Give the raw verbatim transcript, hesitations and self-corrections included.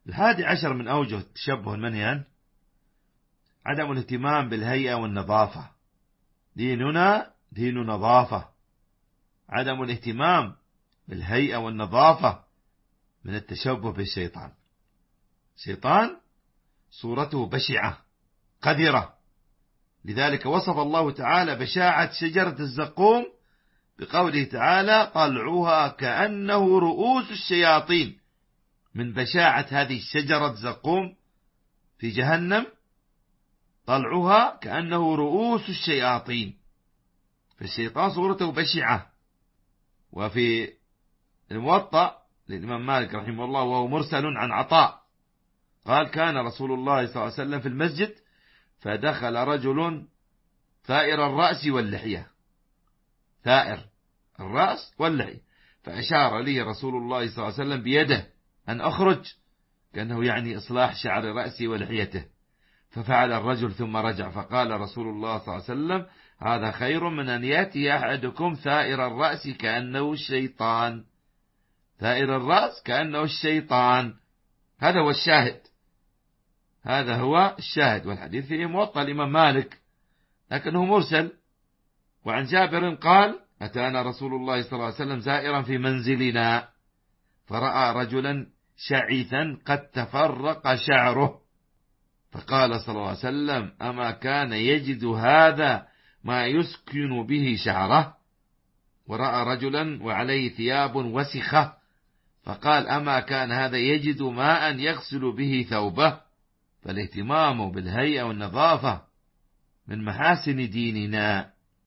الحادي عشر من أوجه التشبه المنهي عنه عدم الاهتمام بالهيئة والنظافة. ديننا دين نظافة. عدم الاهتمام بالهيئة والنظافة من التشبه بالشيطان. شيطان صورته بشعة قذرة، لذلك وصف الله تعالى بشاعة شجرة الزقوم بقوله تعالى طلعوها كأنه رؤوس الشياطين. من بشاعة هذه الشجرة الزقوم في جهنم طلعوها كأنه رؤوس الشياطين، فالشيطان صورته بشعة. وفي الموطأ للإمام مالك رحمه الله وهو مرسل عن عطاء قال كان رسول الله صلى الله عليه وسلم في المسجد فدخل رجل ثائر الرأس واللحية، ثائر الرأس واللحية، فأشار لي رسول الله صلى الله عليه وسلم بيده أن أخرج، كأنه يعني إصلاح شعر رأسي ولحيته. ففعل الرجل ثم رجع، فقال رسول الله صلى الله عليه وسلم هذا خير من أن يأتي أحدكم ثائر الرأس كأنه الشيطان. ثائر الرأس كأنه الشيطان، هذا هو الشاهد، هذا هو الشاهد. والحديث فيه موطأ الإمام مالك لكنه مرسل. وعن جابر قال أتانا رسول الله صلى الله عليه وسلم زائرا في منزلنا فرأى رجلا شعثا قد تفرق شعره، فقال صلى الله عليه وسلم أما كان يجد هذا ما يسكن به شعره؟ ورأى رجلا وعليه ثياب وسخة فقال أما كان هذا يجد ماء يغسل به ثوبه؟ فالاهتمام بالهيئة والنظافة من محاسن ديننا.